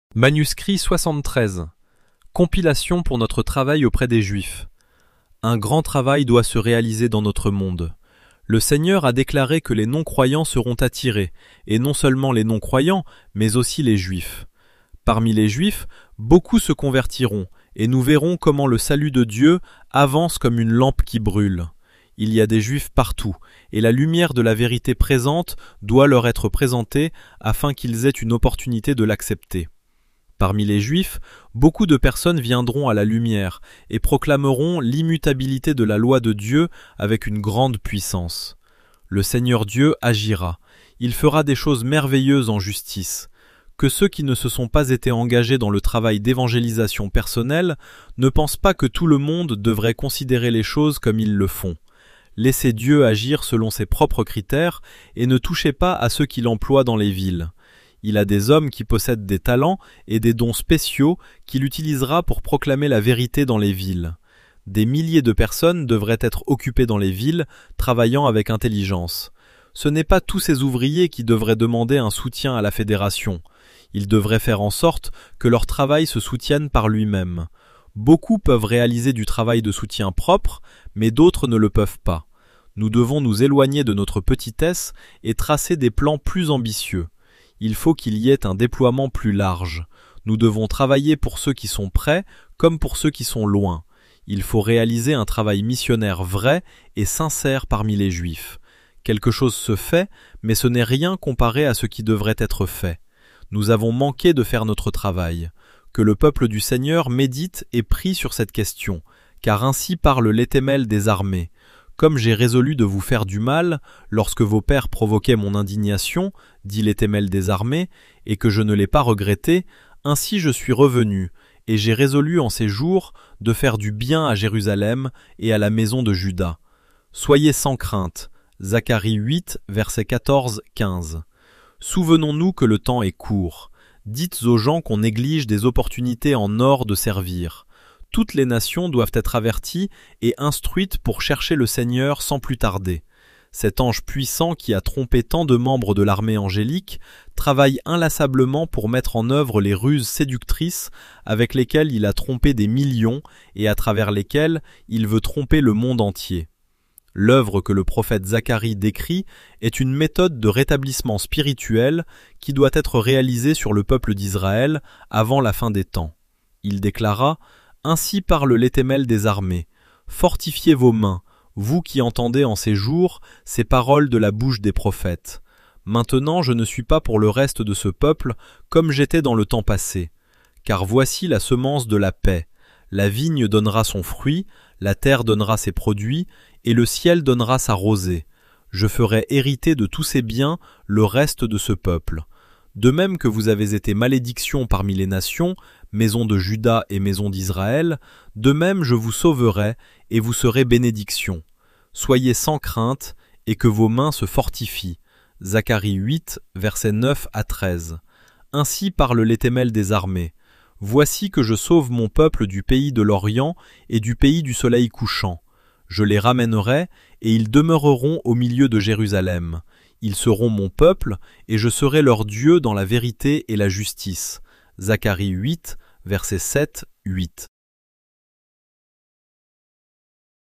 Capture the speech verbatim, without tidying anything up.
Manuscrit soixante-treize. Compilation pour notre travail auprès des Juifs. Un grand travail doit se réaliser dans notre monde. Le Seigneur a déclaré que les non-croyants seront attirés, et non seulement les non-croyants, mais aussi les Juifs. Parmi les Juifs, beaucoup se convertiront, et nous verrons comment le salut de Dieu avance comme une lampe qui brûle. Il y a des Juifs partout, et la lumière de la vérité présente doit leur être présentée afin qu'ils aient une opportunité de l'accepter. Parmi les Juifs, beaucoup de personnes viendront à la lumière et proclameront l'immutabilité de la loi de Dieu avec une grande puissance. Le Seigneur Dieu agira. Il fera des choses merveilleuses en justice. Que ceux qui ne se sont pas été engagés dans le travail d'évangélisation personnelle ne pensent pas que tout le monde devrait considérer les choses comme ils le font. Laissez Dieu agir selon ses propres critères et ne touchez pas à ceux qu'il emploie dans les villes. Il a des hommes qui possèdent des talents et des dons spéciaux qu'il utilisera pour proclamer la vérité dans les villes. Des milliers de personnes devraient être occupées dans les villes, travaillant avec intelligence. Ce n'est pas tous ces ouvriers qui devraient demander un soutien à la fédération. Ils devraient faire en sorte que leur travail se soutienne par lui-même. Beaucoup peuvent réaliser du travail de soutien propre, mais d'autres ne le peuvent pas. Nous devons nous éloigner de notre petitesse et tracer des plans plus ambitieux. Il faut qu'il y ait un déploiement plus large. Nous devons travailler pour ceux qui sont près comme pour ceux qui sont loin. Il faut réaliser un travail missionnaire vrai et sincère parmi les Juifs. Quelque chose se fait, mais ce n'est rien comparé à ce qui devrait être fait. Nous avons manqué de faire notre travail. Que le peuple du Seigneur médite et prie sur cette question, car ainsi parle l'Éternel des armées. Comme j'ai résolu de vous faire du mal, lorsque vos pères provoquaient mon indignation, dit l'Éternel des armées, et que je ne l'ai pas regretté, ainsi je suis revenu, et j'ai résolu en ces jours de faire du bien à Jérusalem et à la maison de Juda. Soyez sans crainte. Zacharie huit, versets quatorze à quinze. Souvenons-nous que le temps est court. Dites aux gens qu'on néglige des opportunités en or de servir. Toutes les nations doivent être averties et instruites pour chercher le Seigneur sans plus tarder. Cet ange puissant qui a trompé tant de membres de l'armée angélique travaille inlassablement pour mettre en œuvre les ruses séductrices avec lesquelles il a trompé des millions et à travers lesquelles il veut tromper le monde entier. L'œuvre que le prophète Zacharie décrit est une méthode de rétablissement spirituel qui doit être réalisée sur le peuple d'Israël avant la fin des temps. Il déclara « Ainsi parle l'Éternel des armées. Fortifiez vos mains, vous qui entendez en ces jours ces paroles de la bouche des prophètes. Maintenant je ne suis pas pour le reste de ce peuple comme j'étais dans le temps passé. Car voici la semence de la paix. La vigne donnera son fruit, la terre donnera ses produits, et le ciel donnera sa rosée. Je ferai hériter de tous ces biens le reste de ce peuple. De même que vous avez été malédiction parmi les nations, maison de Juda et maison d'Israël, de même je vous sauverai et vous serez bénédiction. Soyez sans crainte et que vos mains se fortifient. Zacharie huit, versets neuf à treize. Ainsi parle l'Éternel des armées. Voici que je sauve mon peuple du pays de l'Orient et du pays du soleil couchant. Je les ramènerai et ils demeureront au milieu de Jérusalem. Ils seront mon peuple, et je serai leur Dieu dans la vérité et la justice. Zacharie huit, versets sept à huit.